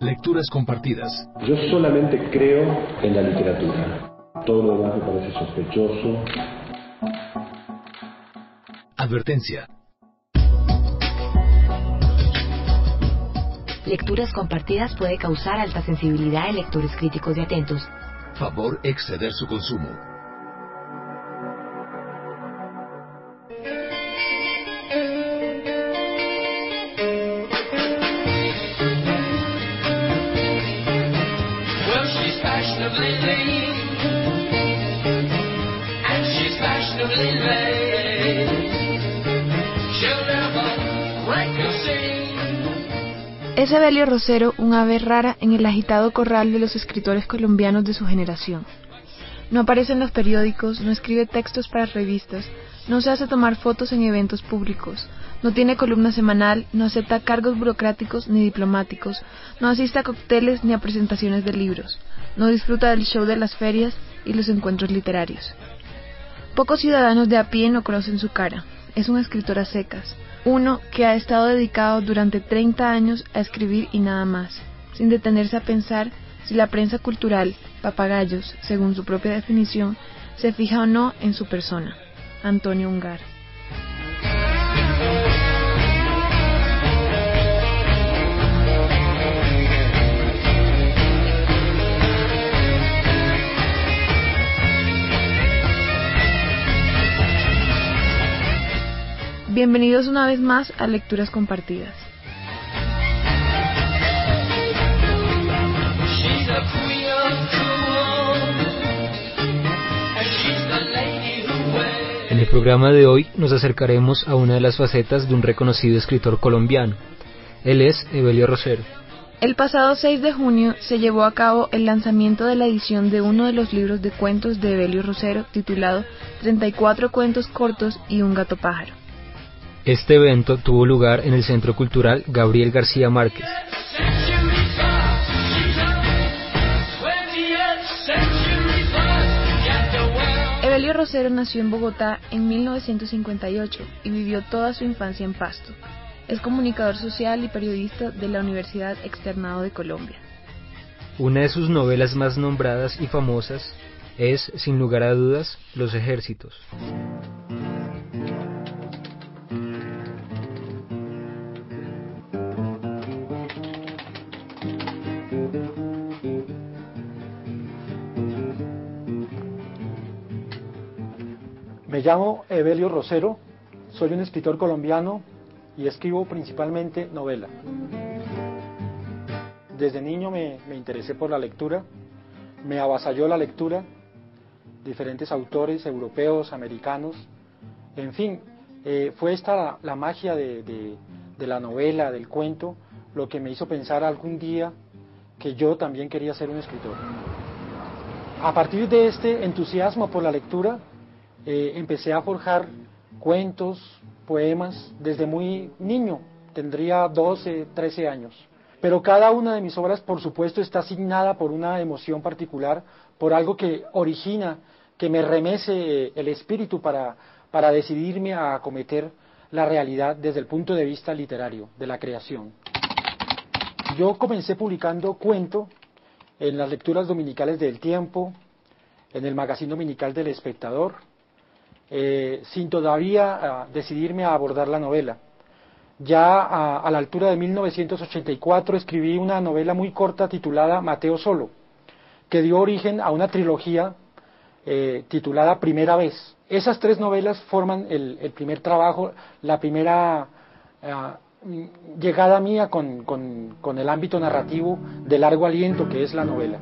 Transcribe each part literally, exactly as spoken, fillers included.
Lecturas compartidas. Yo solamente creo en la literatura. Todo lo demás me parece sospechoso. Advertencia. Lecturas compartidas puede causar alta sensibilidad en lectores críticos y atentos. Favor exceder su consumo. Es Evelio Rosero un ave rara en el agitado corral de los escritores colombianos de su generación. No aparece en los periódicos, no escribe textos para revistas, no se hace tomar fotos en eventos públicos, no tiene columna semanal, no acepta cargos burocráticos ni diplomáticos, no asiste a cócteles ni a presentaciones de libros, no disfruta del show de las ferias y los encuentros literarios. Pocos ciudadanos de a pie no conocen su cara. Es un escritor a secas, uno que ha estado dedicado durante treinta años a escribir y nada más, sin detenerse a pensar si la prensa cultural, papagayos, según su propia definición, se fija o no en su persona. Antonio Ungar. Bienvenidos una vez más a Lecturas Compartidas. En el programa de hoy nos acercaremos a una de las facetas de un reconocido escritor colombiano. Él es Evelio Rosero. El pasado seis de junio se llevó a cabo el lanzamiento de la edición de uno de los libros de cuentos de Evelio Rosero titulado treinta y cuatro cuentos cortos y un gato pájaro. Este evento tuvo lugar en el Centro Cultural Gabriel García Márquez. Evelio Rosero nació en Bogotá en mil novecientos cincuenta y ocho y vivió toda su infancia en Pasto. Es comunicador social y periodista de la Universidad Externado de Colombia. Una de sus novelas más nombradas y famosas es, sin lugar a dudas, Los Ejércitos. Me llamo Evelio Rosero, soy un escritor colombiano y escribo principalmente novela. Desde niño me, me interesé por la lectura, me avasalló la lectura, diferentes autores europeos, americanos, en fin, eh, fue esta la, la magia de, de, de la novela, del cuento, lo que me hizo pensar algún día que yo también quería ser un escritor. A partir de este entusiasmo por la lectura, Eh, empecé a forjar cuentos, poemas, desde muy niño, tendría doce, trece años. Pero cada una de mis obras, por supuesto, está asignada por una emoción particular, por algo que origina, que me remece el espíritu para, para decidirme a acometer la realidad desde el punto de vista literario, de la creación. Yo comencé publicando cuento en las lecturas dominicales del Tiempo, en el magazine dominical del Espectador, Eh, sin todavía uh, decidirme a abordar la novela. Ya a, a la altura de mil novecientos ochenta y cuatro escribí una novela muy corta titulada Mateo Solo, que dio origen a una trilogía eh, titulada Primera Vez. Esas tres novelas forman el, el primer trabajo, la primera uh, llegada mía con, con, con el ámbito narrativo de largo aliento que es la novela.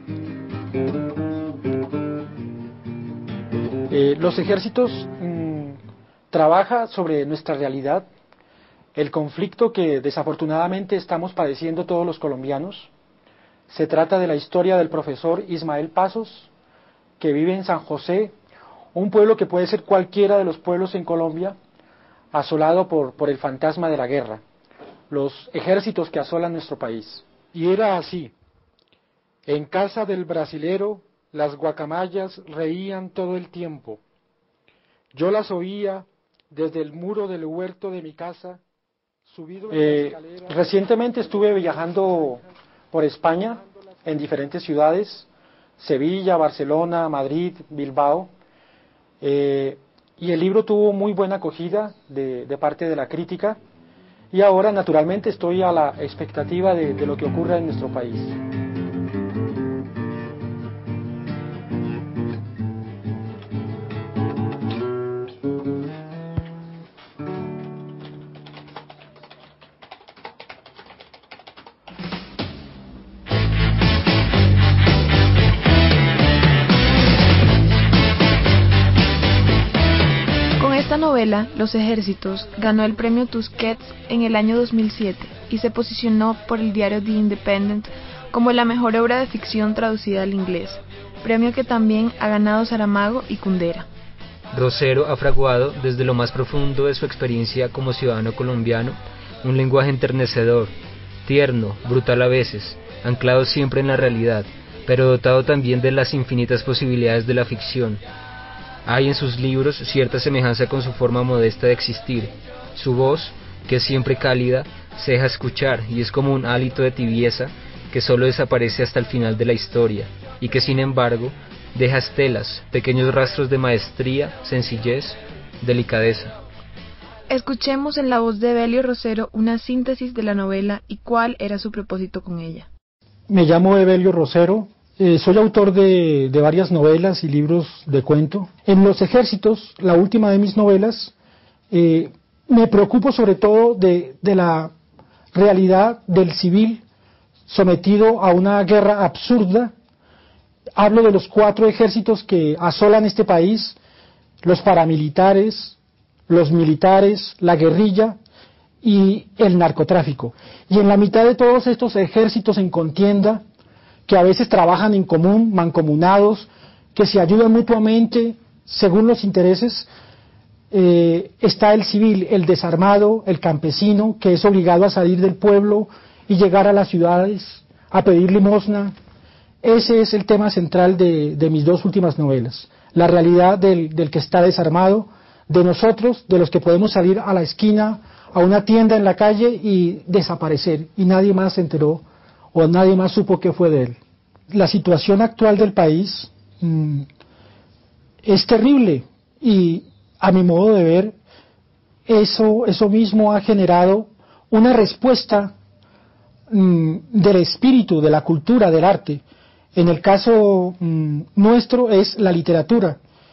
Eh, Los Ejércitos mmm, trabaja sobre nuestra realidad, el conflicto que desafortunadamente estamos padeciendo todos los colombianos. Se trata de la historia del profesor Ismael Pasos, que vive en San José, un pueblo que puede ser cualquiera de los pueblos en Colombia, asolado por, por el fantasma de la guerra, los ejércitos que asolan nuestro país. Y era así. En casa del brasilero, las guacamayas reían todo el tiempo. Yo las oía desde el muro del huerto de mi casa, subido en eh, la escalera. Recientemente estuve viajando por España, en diferentes ciudades, Sevilla, Barcelona, Madrid, Bilbao, eh, y el libro tuvo muy buena acogida de, de parte de la crítica, y ahora naturalmente estoy a la expectativa de, de lo que ocurra en nuestro país. Novela, Los Ejércitos, ganó el premio Tusquets en el año dos mil siete y se posicionó por el diario The Independent como la mejor obra de ficción traducida al inglés, premio que también ha ganado Saramago y Kundera. Rosero ha fraguado desde lo más profundo de su experiencia como ciudadano colombiano un lenguaje enternecedor, tierno, brutal a veces, anclado siempre en la realidad, pero dotado también de las infinitas posibilidades de la ficción. Hay en sus libros cierta semejanza con su forma modesta de existir. Su voz, que es siempre cálida, se deja escuchar y es como un hálito de tibieza que solo desaparece hasta el final de la historia, y que sin embargo deja estelas, pequeños rastros de maestría, sencillez, delicadeza. Escuchemos en la voz de Evelio Rosero una síntesis de la novela y cuál era su propósito con ella. Me llamo Evelio Rosero. Eh, soy autor de, de varias novelas y libros de cuento. En Los Ejércitos, la última de mis novelas, eh, me preocupo sobre todo de, de la realidad del civil sometido a una guerra absurda. Hablo de los cuatro ejércitos que asolan este país: los paramilitares, los militares, la guerrilla y el narcotráfico. Y en la mitad de todos estos ejércitos en contienda, que a veces trabajan en común, mancomunados, que se ayudan mutuamente según los intereses, eh, está el civil, el desarmado, el campesino, que es obligado a salir del pueblo y llegar a las ciudades a pedir limosna. Ese es el tema central de, de mis dos últimas novelas, la realidad del, del que está desarmado, de nosotros, de los que podemos salir a la esquina, a una tienda en la calle y desaparecer, y nadie más se enteró o nadie más supo qué fue de él. La situación actual del país mmm, es terrible, y a mi modo de ver eso, eso mismo ha generado una respuesta mmm, del espíritu, de la cultura, del arte. En el caso mmm, nuestro es la literatura,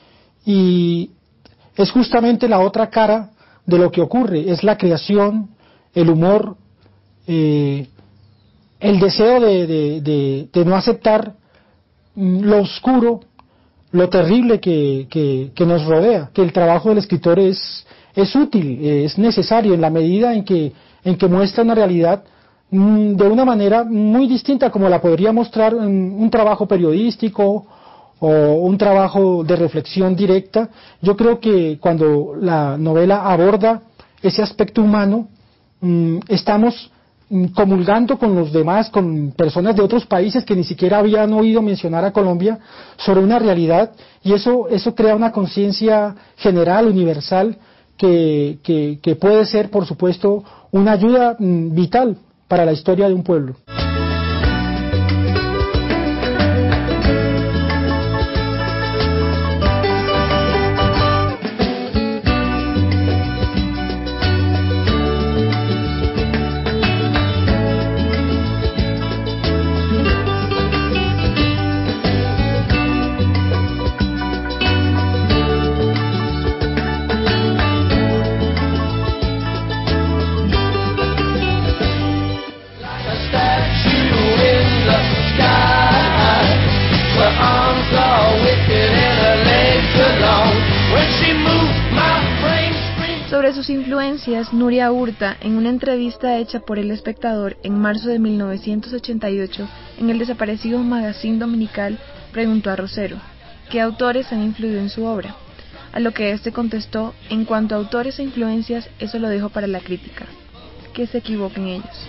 y es justamente la otra cara de lo que ocurre, es la creación, el humor, eh, el deseo de, de, de, de no aceptar lo oscuro, lo terrible que, que, que nos rodea, que el trabajo del escritor es, es útil, es necesario en la medida en que, en que muestra una realidad mmm, de una manera muy distinta como la podría mostrar en un trabajo periodístico o un trabajo de reflexión directa. Yo creo que cuando la novela aborda ese aspecto humano, mmm, estamos comulgando con los demás, con personas de otros países que ni siquiera habían oído mencionar a Colombia, sobre una realidad, y eso, eso crea una conciencia general, universal, que, que, que puede ser, por supuesto, una ayuda mmm, vital para la historia de un pueblo. Sobre sus influencias, Nuria Hurta, en una entrevista hecha por El Espectador en marzo de mil novecientos ochenta y ocho en el desaparecido Magazine Dominical, preguntó a Rosero ¿qué autores han influido en su obra? A lo que éste contestó: en cuanto a autores e influencias, eso lo dejo para la crítica, que se equivoquen ellos.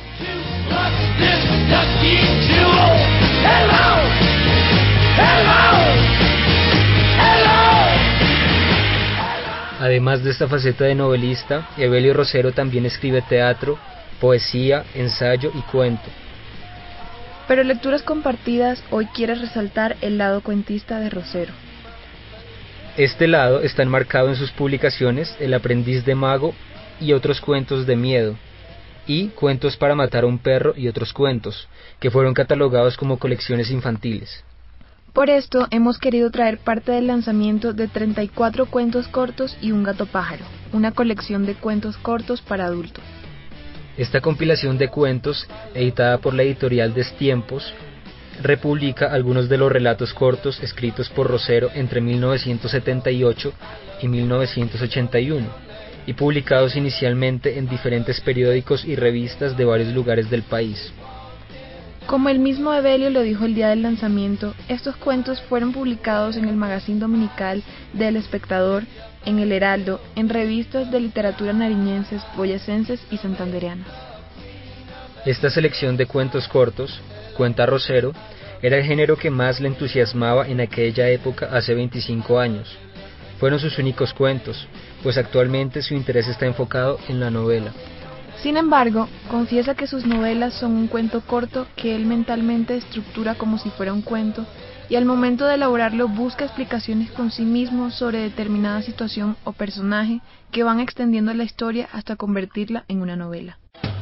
Además de esta faceta de novelista, Evelio Rosero también escribe teatro, poesía, ensayo y cuento. Pero en Lecturas Compartidas hoy quiere resaltar el lado cuentista de Rosero. Este lado está enmarcado en sus publicaciones El aprendiz de mago y otros cuentos de miedo, y Cuentos para matar a un perro y otros cuentos, que fueron catalogados como colecciones infantiles. Por esto hemos querido traer parte del lanzamiento de treinta y cuatro cuentos cortos y Un gato pájaro, una colección de cuentos cortos para adultos. Esta compilación de cuentos, editada por la editorial Destiempos, republica algunos de los relatos cortos escritos por Rosero entre mil novecientos setenta y ocho y mil novecientos ochenta y uno, y publicados inicialmente en diferentes periódicos y revistas de varios lugares del país. Como el mismo Evelio lo dijo el día del lanzamiento, estos cuentos fueron publicados en el magazín dominical de El Espectador, en El Heraldo, en revistas de literatura nariñenses, boyacenses y santandereanas. Esta selección de cuentos cortos, cuenta Rosero, era el género que más le entusiasmaba en aquella época hace veinticinco años. Fueron sus únicos cuentos, pues actualmente su interés está enfocado en la novela. Sin embargo, confiesa que sus novelas son un cuento corto que él mentalmente estructura como si fuera un cuento, y al momento de elaborarlo busca explicaciones con sí mismo sobre determinada situación o personaje que van extendiendo la historia hasta convertirla en una novela.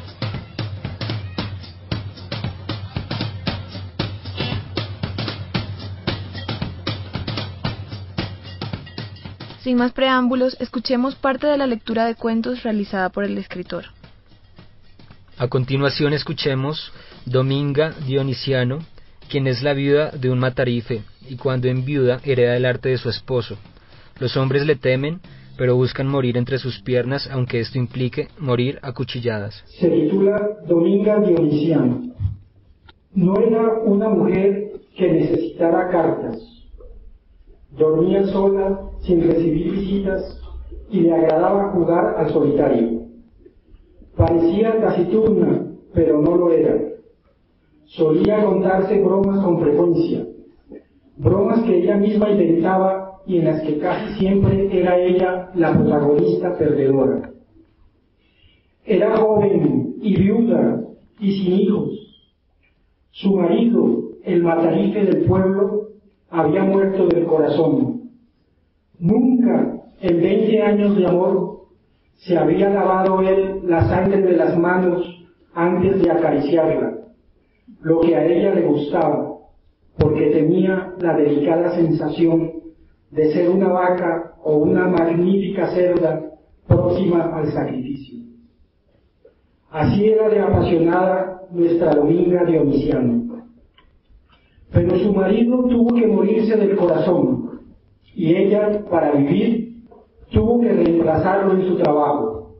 Sin más preámbulos, escuchemos parte de la lectura de cuentos realizada por el escritor. A continuación escuchemos Dominga Dionisiano, quien es la viuda de un matarife, y cuando enviuda hereda el arte de su esposo. Los hombres le temen, pero buscan morir entre sus piernas, aunque esto implique morir a cuchilladas. Se titula Dominga Dionisiano. No era una mujer que necesitara cartas. Dormía sola, sin recibir visitas, y le agradaba jugar al solitario. Parecía taciturna, pero no lo era. Solía contarse bromas con frecuencia, bromas que ella misma inventaba y en las que casi siempre era ella la protagonista perdedora. Era joven y viuda y sin hijos. Su marido, el matarife del pueblo, había muerto del corazón. Nunca, en veinte años de amor, se había lavado él la sangre de las manos antes de acariciarla, lo que a ella le gustaba, porque tenía la delicada sensación de ser una vaca o una magnífica cerda próxima al sacrificio. Así era de apasionada nuestra Dominga Dionisiano. Pero su marido tuvo que morirse del corazón, y ella, para vivir, tuvo que reemplazarlo en su trabajo.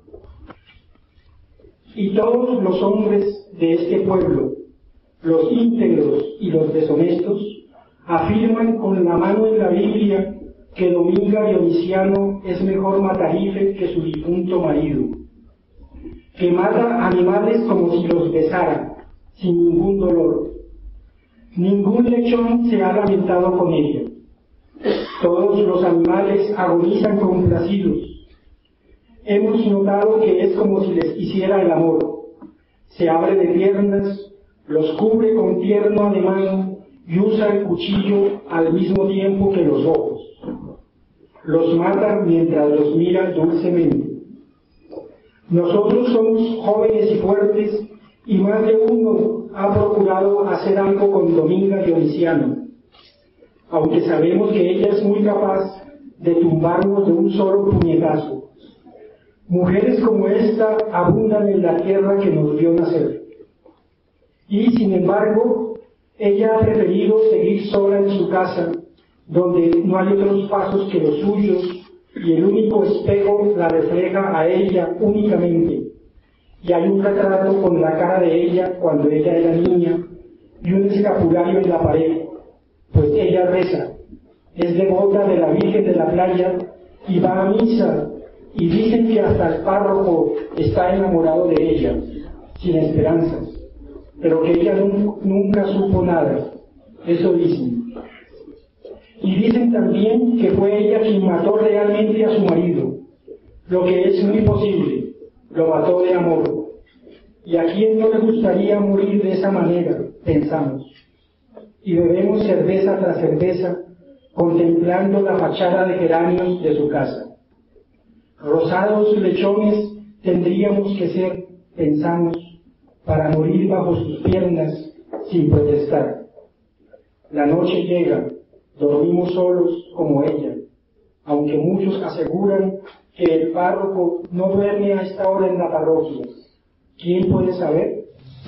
Y todos los hombres de este pueblo, los íntegros y los deshonestos, afirman con la mano en la Biblia que Dominga Dionisiano es mejor matarife que su difunto marido, que mata animales como si los besara, sin ningún dolor. Ningún lechón se ha lamentado con ella. Todos los animales agonizan complacidos. Hemos notado que es como si les hiciera el amor. Se abre de piernas, los cubre con tierno ademán y usa el cuchillo al mismo tiempo que los ojos. Los mata mientras los mira dulcemente. Nosotros somos jóvenes y fuertes y más de uno ha procurado hacer algo con Dominga Dionisiano, aunque sabemos que ella es muy capaz de tumbarnos de un solo puñetazo. Mujeres como esta abundan en la tierra que nos vio nacer. Y, sin embargo, ella ha preferido seguir sola en su casa, donde no hay otros pasos que los suyos, y el único espejo la refleja a ella únicamente. Y hay un retrato con la cara de ella cuando ella era niña, y un escapulario en la pared, pues ella reza, es devota de la Virgen de la Playa y va a misa, y dicen que hasta el párroco está enamorado de ella, sin esperanzas, pero que ella nunca, nunca supo nada, eso dicen. Y dicen también que fue ella quien mató realmente a su marido, lo que es muy posible, lo mató de amor. ¿Y a quién no le gustaría morir de esa manera, pensamos. Y bebemos cerveza tras cerveza, contemplando la fachada de geranios de su casa. Rosados lechones tendríamos que ser, pensamos, para morir bajo sus piernas sin protestar. La noche llega, dormimos solos como ella, aunque muchos aseguran que el párroco no duerme a esta hora en la parroquia. ¿Quién puede saber?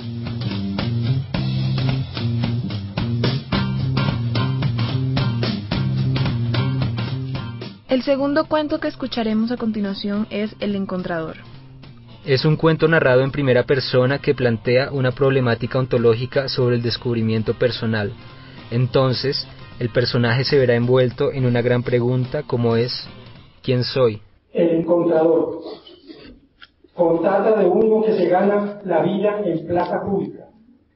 El segundo cuento que escucharemos a continuación es El Encontrador. Es un cuento narrado en primera persona que plantea una problemática ontológica sobre el descubrimiento personal. Entonces, el personaje se verá envuelto en una gran pregunta como es ¿quién soy? El encontrador. Contata de uno que se gana la vida en plaza pública.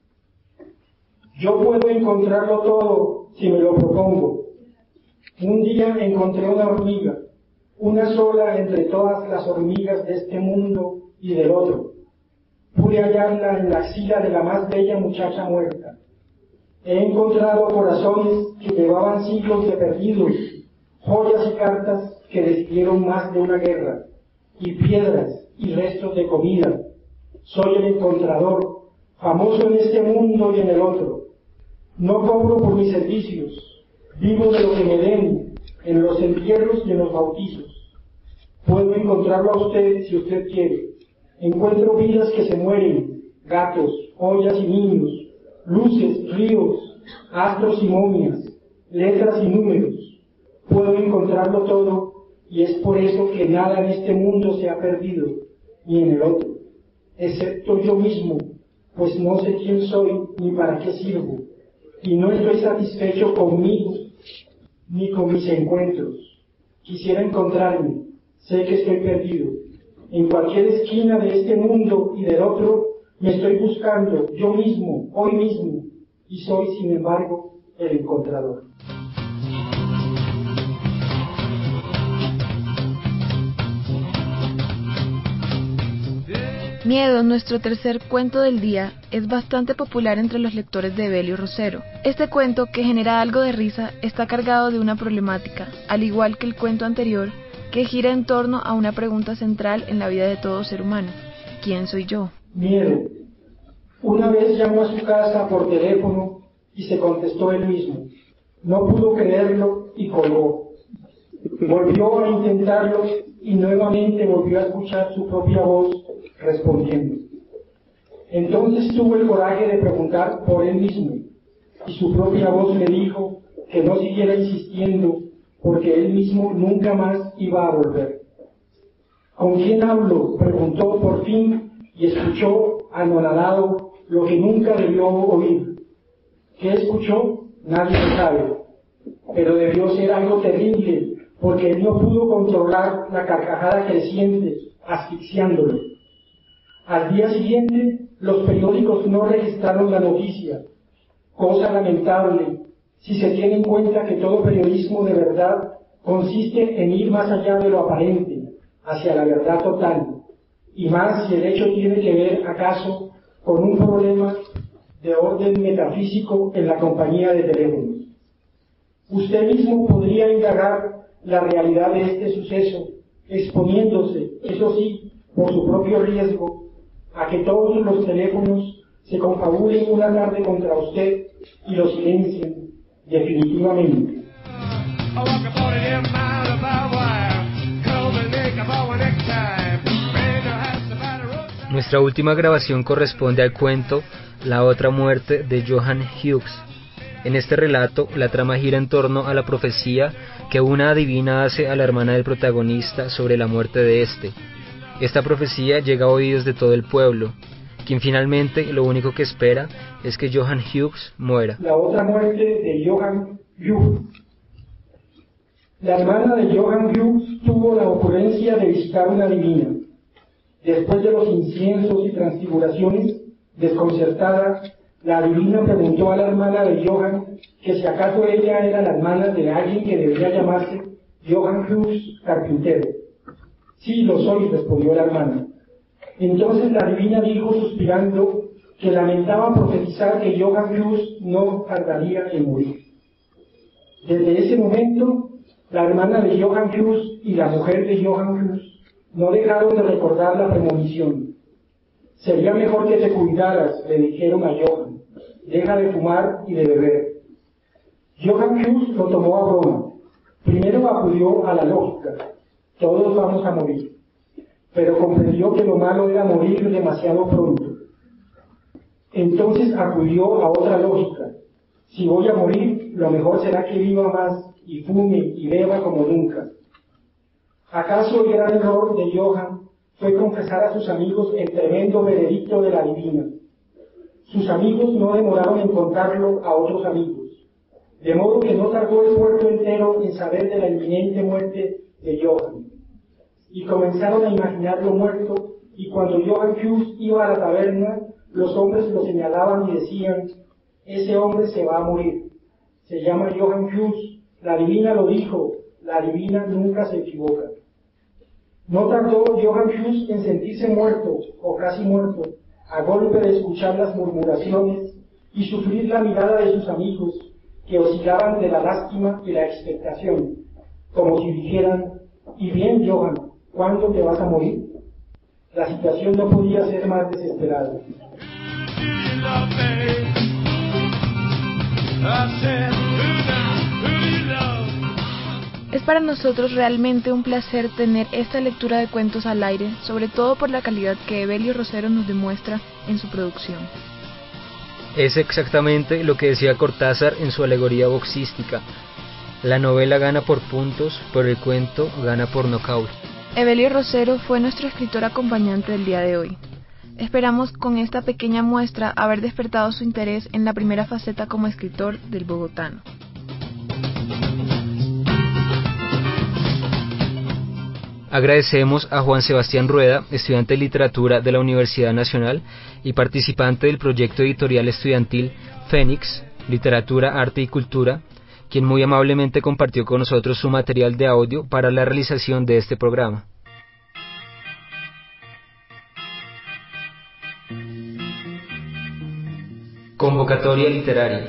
Yo puedo encontrarlo todo si me lo propongo. Un día encontré una hormiga, una sola entre todas las hormigas de este mundo y del otro. Pude hallarla en la axila de la más bella muchacha muerta. He encontrado corazones que llevaban siglos de perdidos, joyas y cartas que decidieron más de una guerra, y piedras y restos de comida. Soy el encontrador, famoso en este mundo y en el otro. No cobro por mis servicios, vivo de lo que me den, en los entierros y en los bautizos. Puedo encontrarlo a usted si usted quiere. Encuentro vidas que se mueren, gatos, ollas y niños, luces, ríos, astros y momias, letras y números. Puedo encontrarlo todo, y es por eso que nada en este mundo se ha perdido, ni en el otro, excepto yo mismo, pues no sé quién soy ni para qué sirvo, y no estoy satisfecho conmigo ni con mis encuentros. Quisiera encontrarme, sé que estoy perdido. En cualquier esquina de este mundo y del otro, me estoy buscando yo mismo, hoy mismo, y soy, sin embargo, el encontrador. Miedo, nuestro tercer cuento del día, es bastante popular entre los lectores de Evelio Rosero. Este cuento, que genera algo de risa, está cargado de una problemática, al igual que el cuento anterior, que gira en torno a una pregunta central en la vida de todo ser humano: ¿quién soy yo? Miedo. Una vez llamó a su casa por teléfono y se contestó él mismo. No pudo creerlo y colgó. Volvió a intentarlo y nuevamente volvió a escuchar su propia voz respondiendo. Entonces tuvo el coraje de preguntar por él mismo, y su propia voz le dijo que no siguiera insistiendo, porque él mismo nunca más iba a volver. ¿Con quién hablo?, preguntó por fin, y escuchó anonadado lo que nunca debió oír. ¿Qué escuchó? Nadie lo sabe, pero debió ser algo terrible, porque él no pudo controlar la carcajada creciente, asfixiándolo. Al día siguiente, los periódicos no registraron la noticia, cosa lamentable si se tiene en cuenta que todo periodismo de verdad consiste en ir más allá de lo aparente, hacia la verdad total, y más si el hecho tiene que ver, acaso, con un problema de orden metafísico en la compañía de teléfonos. Usted mismo podría indagar la realidad de este suceso, exponiéndose, eso sí, por su propio riesgo, a que todos los teléfonos se confabulen una tarde contra usted y lo silencien definitivamente. Nuestra última grabación corresponde al cuento La otra muerte de Johann Hughes. En este relato, la trama gira en torno a la profecía que una adivina hace a la hermana del protagonista sobre la muerte de éste. Esta profecía llega a oídos de todo el pueblo, quien finalmente lo único que espera es que Johann Hughes muera. La otra muerte de Johann Hughes. La hermana de Johann Hughes tuvo la ocurrencia de visitar una adivina. Después de los inciensos y transfiguraciones, desconcertada, la adivina preguntó a la hermana de Johann que si acaso ella era la hermana de alguien que debía llamarse Johann Hughes carpintero. Sí, lo soy, respondió la hermana. Entonces la adivina dijo suspirando que lamentaba profetizar que Johann Hus no tardaría en morir. Desde ese momento, la hermana de Johann Hus y la mujer de Johann Hus no dejaron de recordar la premonición. Sería mejor que te cuidaras, le dijeron a Johann. Deja de fumar y de beber. Johann Hus lo tomó a broma. Primero acudió a la lógica. Todos vamos a morir. Pero comprendió que lo malo era morir demasiado pronto. Entonces acudió a otra lógica. Si voy a morir, lo mejor será que viva más y fume y beba como nunca. ¿Acaso el gran error de Johann fue confesar a sus amigos el tremendo veredicto de la divina? Sus amigos no demoraron en contarlo a otros amigos, de modo que no tardó el puerto entero en saber de la inminente muerte de Johann. Y comenzaron a imaginarlo muerto, y cuando Johann Hus iba a la taberna, los hombres lo señalaban y decían: ese hombre se va a morir. Se llama Johann Hus, la divina lo dijo, la divina nunca se equivoca. No tardó Johann Hus en sentirse muerto, o casi muerto, a golpe de escuchar las murmuraciones y sufrir la mirada de sus amigos, que oscilaban de la lástima y la expectación, como si dijeran: y bien, Johann, ¿cuándo te vas a morir? La situación no podía ser más desesperada. Es para nosotros realmente un placer tener esta lectura de cuentos al aire, sobre todo por la calidad que Evelio Rosero nos demuestra en su producción. Es exactamente lo que decía Cortázar en su alegoría boxística. La novela gana por puntos, pero el cuento gana por nocaut. Evelio Rosero fue nuestro escritor acompañante del día de hoy. Esperamos con esta pequeña muestra haber despertado su interés en la primera faceta como escritor del bogotano. Agradecemos a Juan Sebastián Rueda, estudiante de literatura de la Universidad Nacional y participante del proyecto editorial estudiantil Fénix, Literatura, Arte y Cultura, quien muy amablemente compartió con nosotros su material de audio para la realización de este programa. Convocatoria literaria.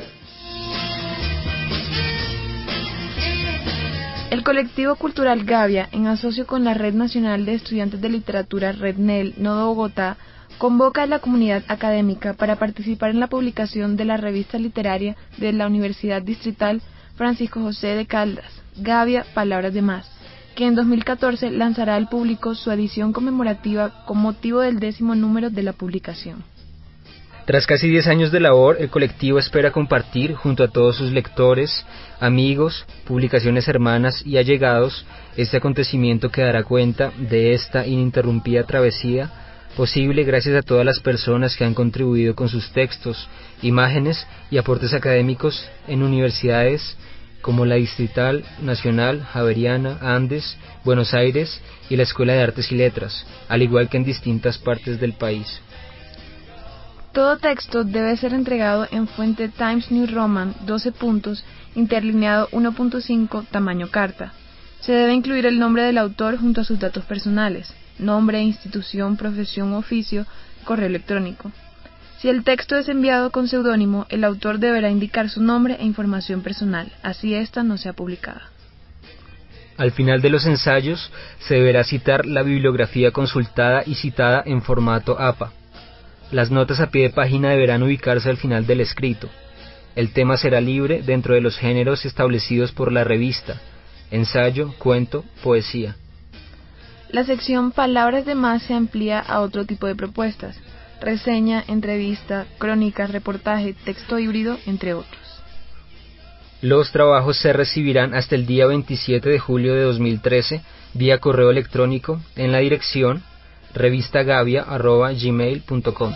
El colectivo cultural Gavia, en asocio con la Red Nacional de Estudiantes de Literatura RedNel Nodo Bogotá, convoca a la comunidad académica para participar en la publicación de la revista literaria de la Universidad Distrital Francisco José de Caldas, Gavia Palabras de Más, que en dos mil catorce lanzará al público su edición conmemorativa con motivo del décimo número de la publicación. Tras casi diez años de labor, el colectivo espera compartir junto a todos sus lectores, amigos, publicaciones hermanas y allegados este acontecimiento que dará cuenta de esta ininterrumpida travesía, posible gracias a todas las personas que han contribuido con sus textos, imágenes y aportes académicos en universidades como la Distrital, Nacional, Javeriana, Andes, Buenos Aires y la Escuela de Artes y Letras, al igual que en distintas partes del país. Todo texto debe ser entregado en fuente Times New Roman doce puntos, interlineado uno punto cinco, tamaño carta. Se debe incluir el nombre del autor junto a sus datos personales, nombre, institución, profesión u oficio, correo electrónico. Si el texto es enviado con seudónimo, el autor deberá indicar su nombre e información personal, así ésta no sea publicada. Al final de los ensayos, se deberá citar la bibliografía consultada y citada en formato A P A. Las notas a pie de página deberán ubicarse al final del escrito. El tema será libre dentro de los géneros establecidos por la revista: ensayo, cuento, poesía. La sección Palabras de Más se amplía a otro tipo de propuestas: reseña, entrevista, crónicas, reportaje, texto híbrido, entre otros. Los trabajos se recibirán hasta el día veintisiete de julio de dos mil trece vía correo electrónico en la dirección revistagavia arroba gmail punto com.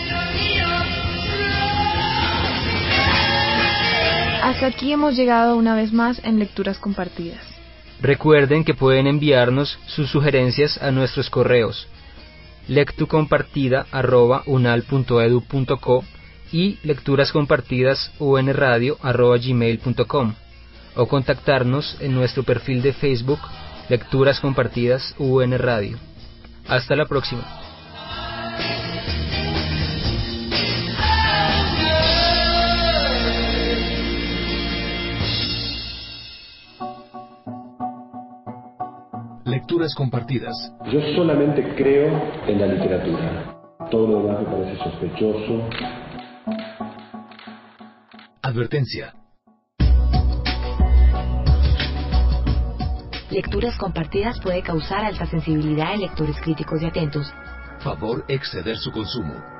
Hasta aquí hemos llegado una vez más en Lecturas Compartidas. Recuerden que pueden enviarnos sus sugerencias a nuestros correos lectucompartida arroba unal punto edu punto co y lecturascompartidasunradio arroba gmail punto com o contactarnos en nuestro perfil de Facebook Lecturas Compartidas U N Radio. Hasta la próxima. Lecturas compartidas. Yo solamente creo en la literatura. Todo lo demás me parece sospechoso. Advertencia. Lecturas compartidas puede causar alta sensibilidad en lectores críticos y atentos. Favor exceder su consumo.